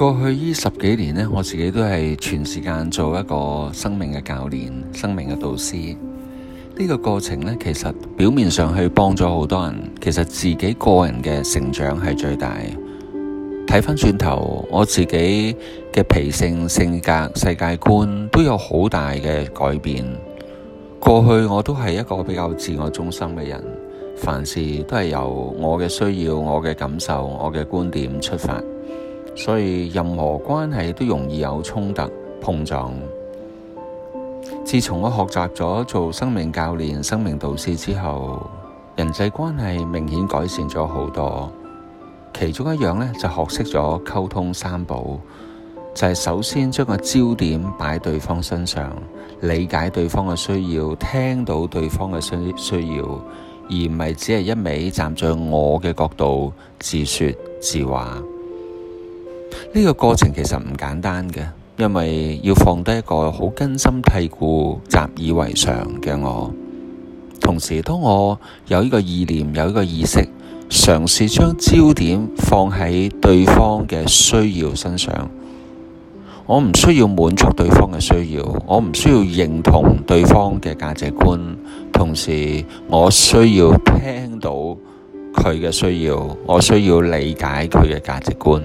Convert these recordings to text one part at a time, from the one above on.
過去呢10幾年呢，我自己都係全時間做一個生命嘅教練、生命嘅導師。呢個過程呢，其實表面上去幫咗好多人，其實自己個人嘅成長係最大。睇返轉頭，我自己嘅脾性、性格、世界觀都有好大嘅改變。過去我都係一個比較自我中心嘅人，凡事都係由我嘅需要、我嘅感受、我嘅觀點出發。所以任何關係都容易有衝突碰撞。自從我學習咗做生命教練、生命導師之後，人際關係明顯改善咗好多。其中一樣呢，就學識咗溝通三寶，就係首先將個焦點擺對方身上，理解對方嘅需要，聽到對方嘅需要，而唔係只係一味站在我嘅角度自說自話。呢個過程其實唔簡單嘅，因為要放低一個好根深蒂固、習以為常嘅我。同時，當我有呢個意念、有呢個意識，嘗試將焦點放喺對方嘅需要身上，我唔需要滿足對方嘅需要，我唔需要認同對方嘅價值觀，同時我需要聽到佢嘅需要，我需要理解佢嘅價值觀。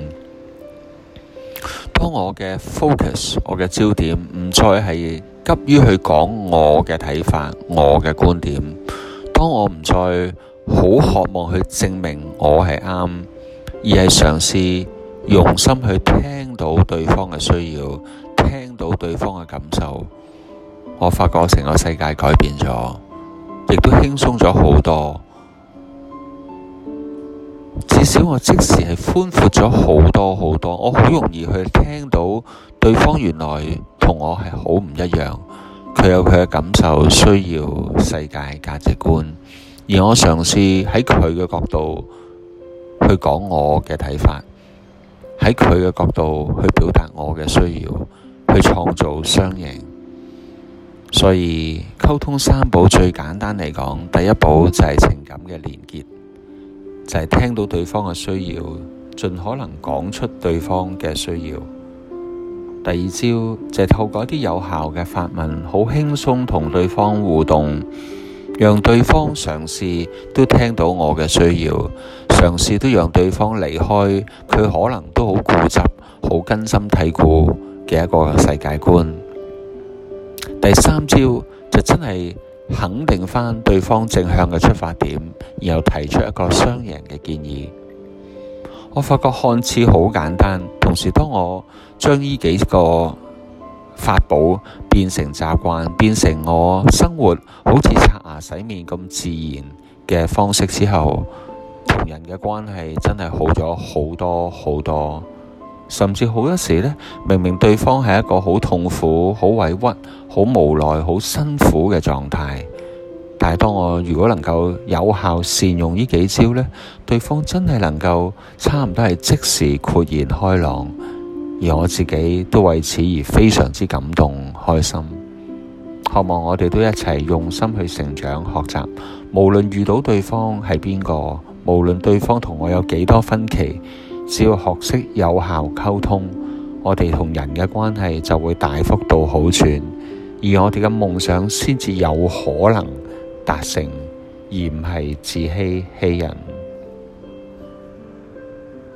當我嘅 focus， 我嘅焦點唔再係急於去講我嘅睇法、我嘅觀點，當我唔再好渴望去證明我係啱，而係嘗試用心去聽到對方嘅需要，聽到對方嘅感受，我發覺成個世界改變咗，亦都輕鬆咗好多。至少我即時係寬闊咗好多好多，我好容易去聽到對方原來同我係好唔一樣，佢有佢嘅感受、需要、世界價值觀，而我嘗試喺佢嘅角度去講我嘅睇法，喺佢嘅角度去表達我嘅需要，去創造雙贏。所以溝通三寶最簡單嚟講，第一寶就係情感嘅連結，就係聽到對方嘅需要，盡可能講出對方嘅需要。第二招就係透過一啲有效嘅發問，好輕鬆同對方互動，讓對方嘗試都聽到我嘅需要，嘗試都讓對方離開佢可能都好固執、好根深蒂固嘅一個世界觀。第三招就真係肯定返對方正向嘅出發點，然後提出一個雙贏嘅建議。我發覺看似好簡單，同時當我將呢幾個法寶變成習慣，變成我生活好似刷牙洗面咁自然嘅方式之後，同人嘅關係真係好咗好多好多。甚至好多時呢，明明對方係一個好痛苦、好委屈、好無奈、好辛苦嘅狀態，但係當我如果能夠有效善用呢幾招呢，對方真係能夠差唔多係即時豁然開朗，而我自己都為此而非常之感動開心。渴望我哋都一齊用心去成長學習，無論遇到對方係邊個，無論對方同我有幾多分歧，只要學識有效溝通，我哋同人嘅關係就會大幅度好轉，而我哋嘅夢想先至有可能達成，而唔係自欺欺人。